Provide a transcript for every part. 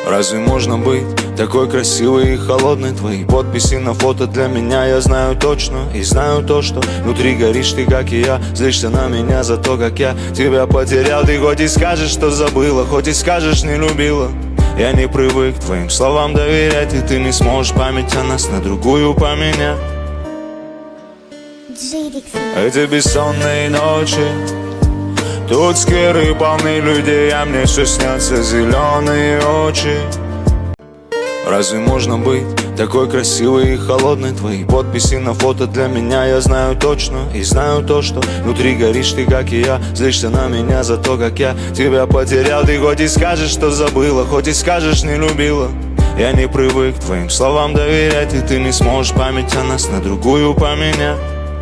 Разве можно быть такой красивой и холодной? Твои подписи на фото для меня я знаю точно. И знаю то, что внутри горишь ты, как и я. Злишься на меня за то, как я тебя потерял. Ты хоть и скажешь, что забыла, хоть и скажешь, не любила. Я не привык твоим словам доверять, и ты не сможешь память о нас на другую поменять. Эти бессонные ночи, тут скверы полны людей, а мне все снятся зеленые очи. Разве можно быть такой красивой и холодной? Твои подписи на фото для меня я знаю точно. И знаю то, что внутри горишь ты, как и я. Злишься на меня за то, как я тебя потерял. Ты хоть и скажешь, что забыла, хоть и скажешь, не любила. Я не привык твоим словам доверять, и ты не сможешь память о нас на другую поменять.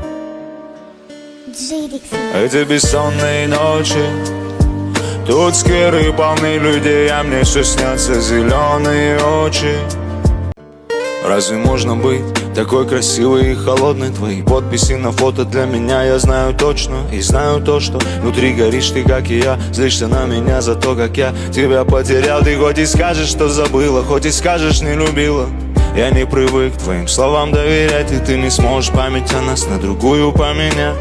Эти бессонные ночи, тут скверы полны людей, а мне все снятся зеленые очи. Разве можно быть такой красивой и холодной? Твои подписи на фото для меня я знаю точно. И знаю то, что внутри горишь ты, как и я. Злишься на меня за то, как я тебя потерял. Ты хоть и скажешь, что забыла, хоть и скажешь, не любила. Я не привык твоим словам доверять, и ты не сможешь память о нас на другую поменять.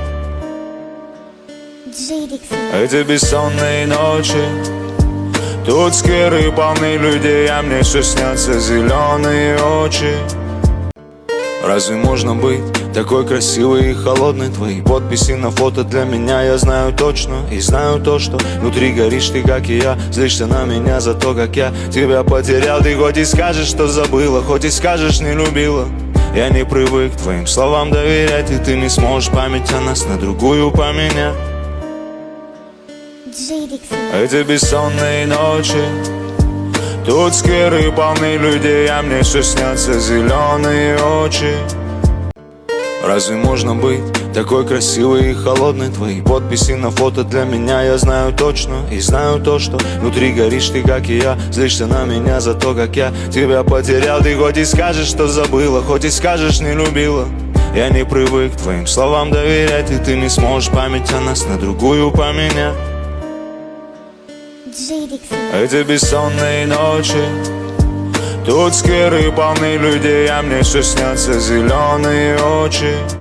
Эти бессонные ночи, тут скверы полны людей, а мне все снятся зеленые очи. Разве можно быть такой красивой и холодной? Твои подписи на фото для меня я знаю точно. И знаю то, что внутри горишь ты, как и я. Злишься на меня за то, как я тебя потерял. Ты хоть и скажешь, что забыла, хоть и скажешь, не любила. Я не привык твоим словам доверять, и ты не сможешь память о нас на другую поменять. Эти бессонные ночи, тут скверы полны людей, а мне все снятся зеленые очи. Разве можно быть такой красивой и холодной? Твои подписи на фото для меня я знаю точно. И знаю то, что внутри горишь ты, как и я. Злишься на меня за то, как я тебя потерял. Ты хоть и скажешь, что забыла, хоть и скажешь, не любила. Я не привык твоим словам доверять, и ты не сможешь память о нас на другую поменять. Эти бессонные ночи, тут скверы полны людей, а мне все снятся зеленые очи.